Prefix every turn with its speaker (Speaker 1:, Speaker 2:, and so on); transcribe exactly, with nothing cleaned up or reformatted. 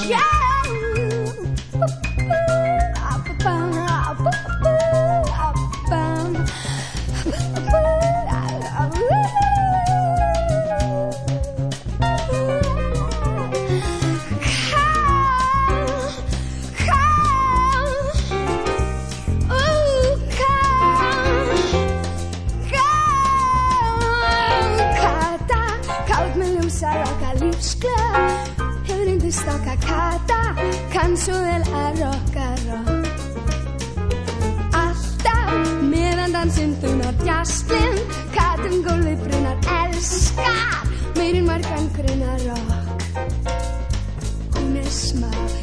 Speaker 1: Kann svo vel að rocka rock. Alltaf meðan dansinn þunar jazzblind, katum gólfið brunar elskar, meirinn margan grunar rock.